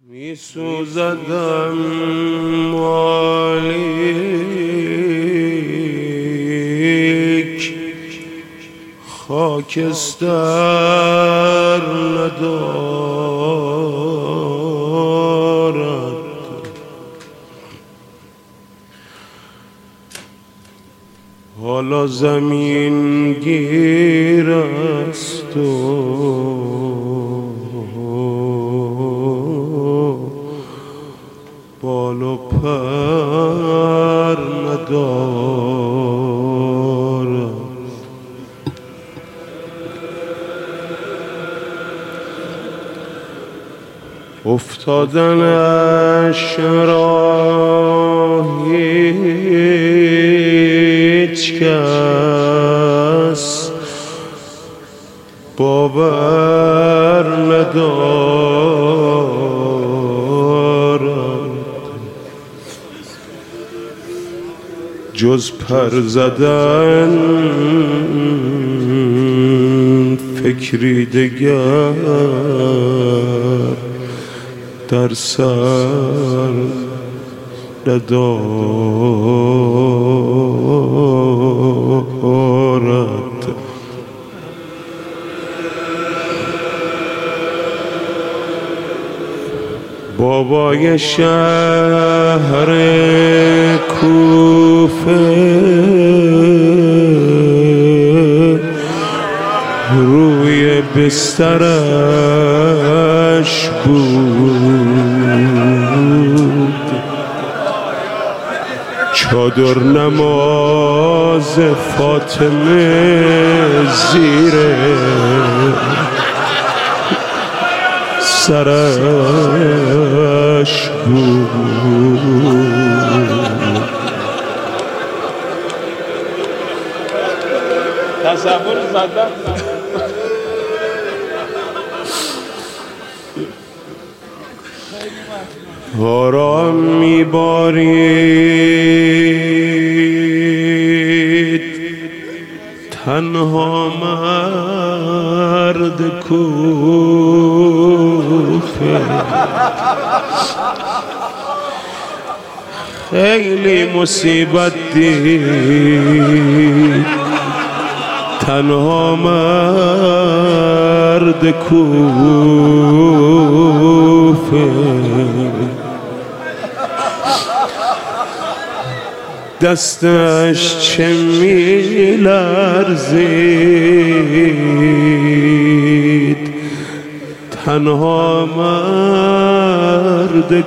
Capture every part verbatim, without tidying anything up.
می سوزدم مالیک خاکستر ندارد، حالا زمین گیر است و بال و پر ندارد. افتادنش را هیچ کس باور ندارد، جز پر زدن فکری دگر در سر ندارد. بابای شهر کوفه روی بسترش بود، چادر نماز فاطمه زیر سرش بود. تصور زدن آرام میبارید تنها مرد کوفه، خیلی مصیبت دید تنها مرد کوفه. دستش چه می‌لرزید تنها مرد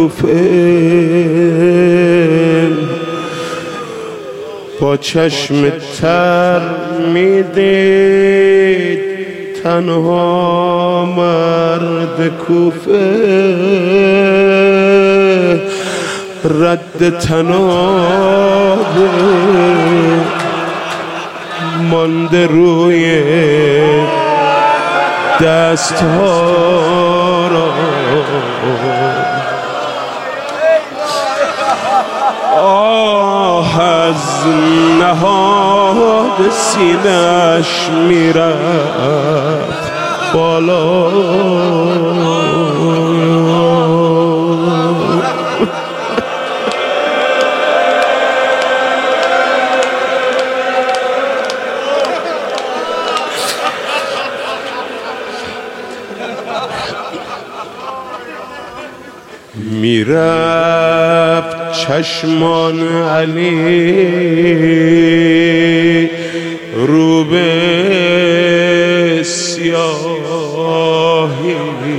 کوفه، با چشم تر میدید تنها مرد کوفه، رد تنابه مانده روی دستها را، آه از نهاد سینه‌اش میرفت بالا. میرفت چشمان علی رو به سیاهی،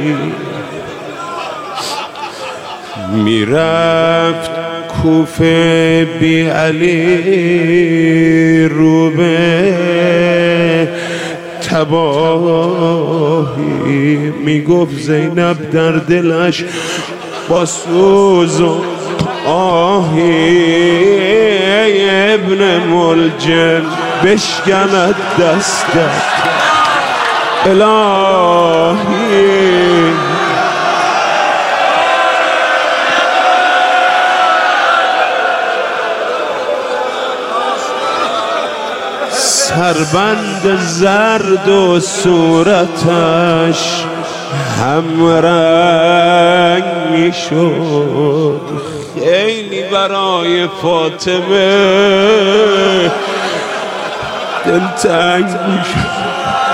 میرفت کوفه بی علی رو به تباهی. میگفت زینب در دلش با سوز و آهی ابن ملجم بشکند دستت الهی. سربند زرد و صورتش هم رنگ میشد، خیلی برای فاطمه دلتنگ میشد.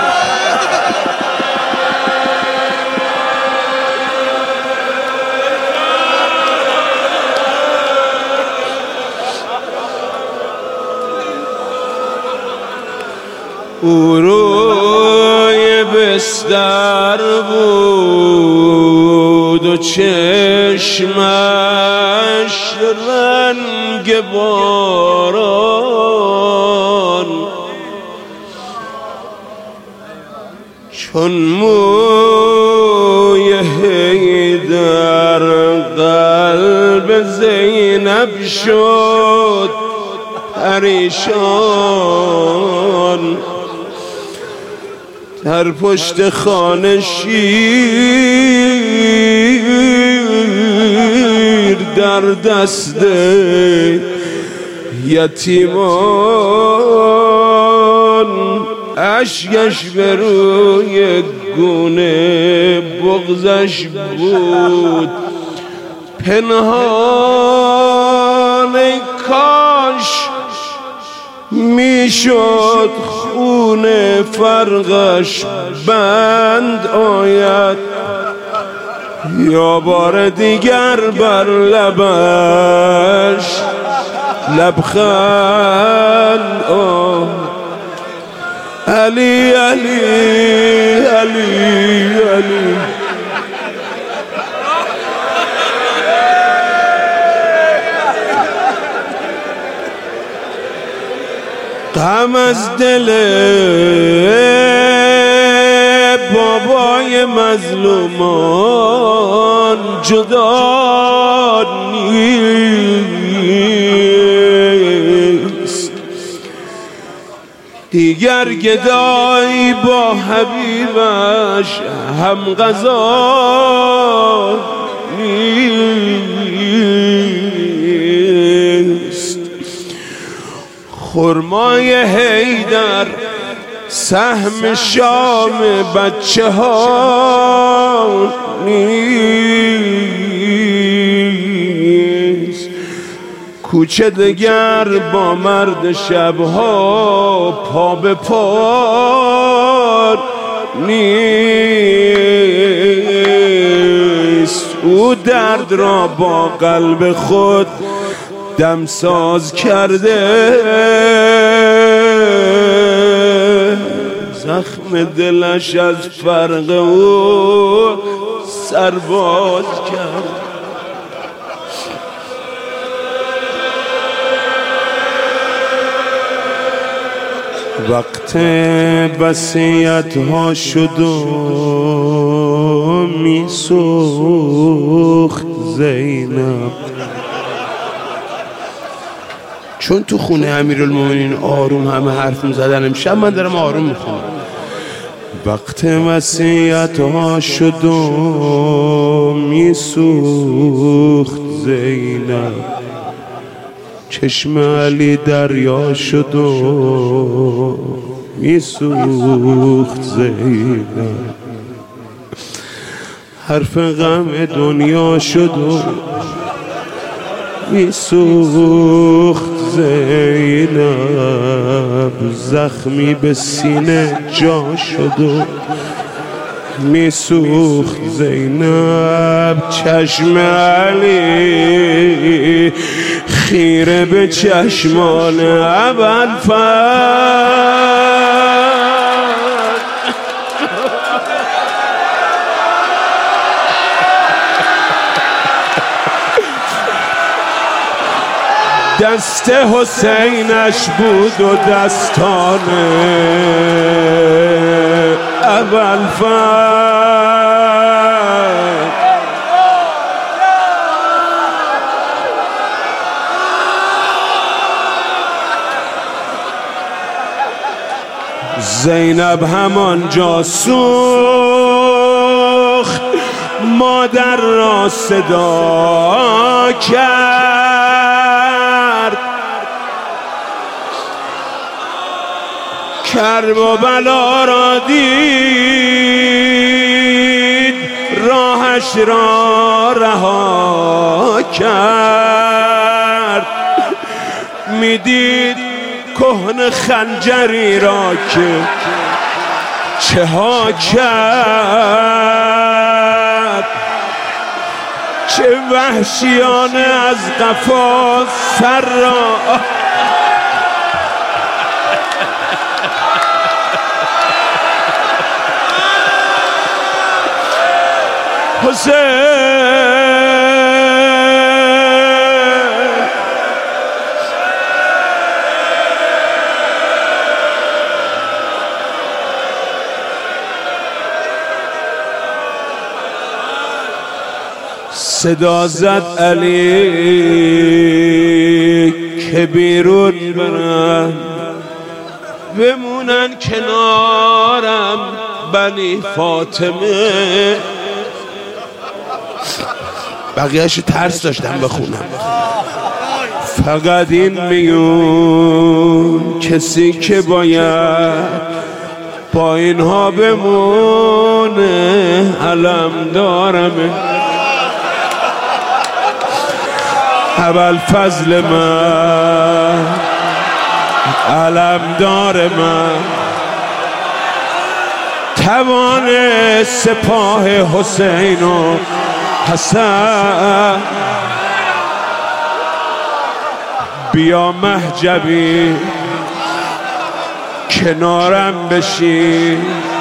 او روی بستر بود و چشمش رنگ باران، چون موی حیدر قلب زینب شد پریشان، در پشت خانه شیر در دست یتیمان، اشکش به روی گونه بغضش بود پنهان، ای کاش میشد خون فرقش بند آید، یا بار دیگر بر لبش لبخند. آه علی علی علی علی غم از دل بابای مظلومان جدا نیست، دیگر گدایی با حبیبش هم غذا نیست. خرمای حیدر سهم شام بچه ها نیست، کوچه دگر با مرد شبها پا به پا نیست. او درد را با قلب خود دمساز کرده، زخم دلش از فرق او سرباز کرد. وقت وصیت ها شد و می سوخت زینب، چون تو خونه امیرالمومنین آروم همه حرف می‌زدن، امشب من دارم آروم میخونم. وقت وصیت ها شد و میسوخت زینب، چشم علی دریا شد و میسوخت زینب، حرف غم دنیا شد و میسوخت زینب، زخمی به سینه جا شد و میسوخت زینب. چشم علی خیره به چشمان ابوالفضل، دست حسینش بود و دستان ابوالفضل. زینب همانجا سوخت، مادر را صدا کرد، کرب و بلا را دید، راهش را رها کرد، میدید کهن خنجری را که چه ها کرد، چه وحشیانه از قفا سر را حسین. صدا زد علی که بیرون برن، بمونن کنارم بنی فاطمه. بقیهش ترس داشتم بخونم. فقط این میون کسی که باید با اینها بمونه علم دارمه. ابوالفضل من علم دار من، توان سپاه حسین و حسن. بیا مهجبی کنارم بشی،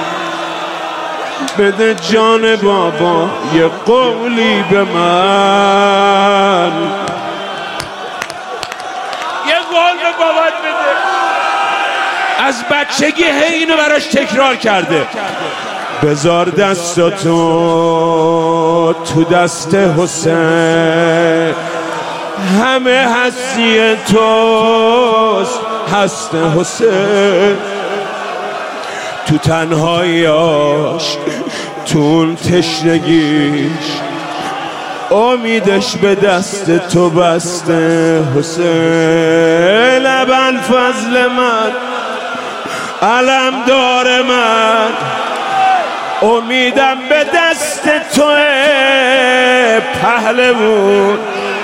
بده جان بابا یه قولی به من، یه قول به بابات بده. از بچگی هی اینو براش تکرار کرده. بذار دستاتو تو دست حسین، همه هستی توست هست حسین. تو تنهاییاش تو اون تشنگیش امیدش به دست تو بسته حسین. ابوالفضل من علم دار من، امیدم به دست توه پهلوون.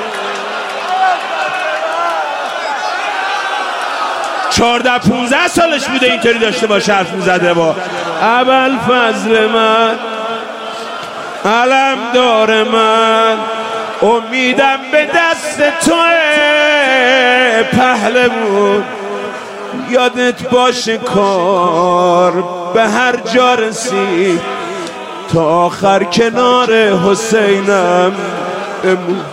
چهارده پونزده سالش بوده اینطوری داشته باشه حرف میزده با ابوالفضل من علم دار من، امیدم به دست توه پهلوون. یادت باشه کار به هر جا رسید، تا آخر کنار حسینم بمون.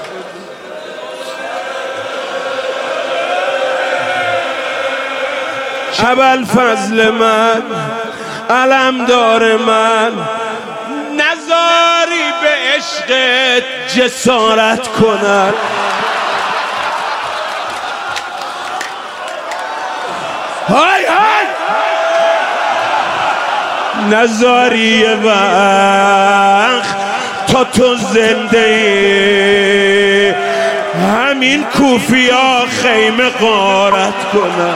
ابوالفضل من علم دار من، نزاری به عشقت جسارت کنن. های های نزاری وقت تا تو زنده ای، همین کوفیا خیمه غارت کنن.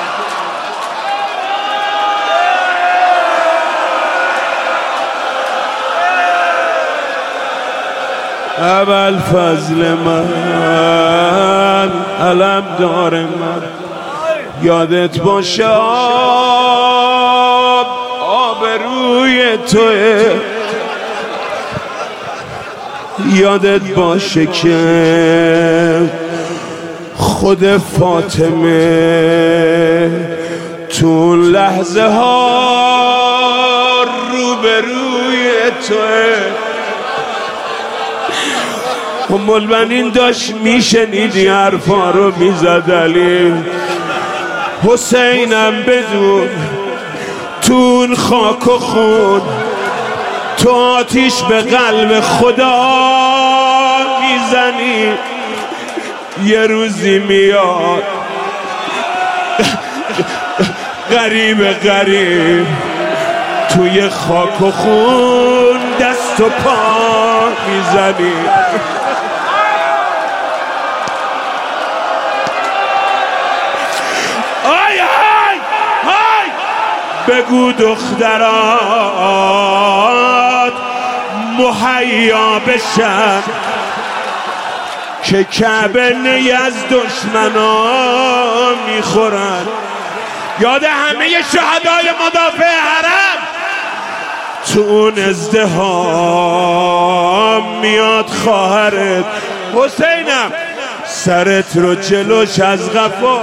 ابوالفضل من علم دار من، یادت باشه آب آب روی توه، یادت باشه که خود فاطمه تو لحظه ها روبروی توه. ام المؤمنین داشت میشنیدی حرفا رو میزد علی، حسینم بدون تون خاک و خون تو آتیش به قلب خدا میزنی. یه روزی میاد غریب غریب توی خاک و خون دست و پا میزنی. آی های های بگو دخترات مهیا بشم که کعبه نی از دشمنا میخورن. یاد همه شهدای مدافع حرم تو اون ازدحام میاد خواهرت حسینم سرت رو جلوش از قفا.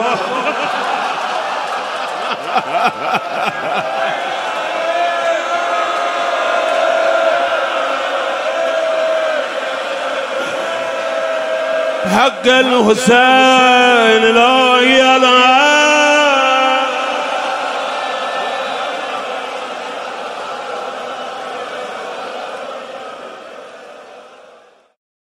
حق الحسين لا إله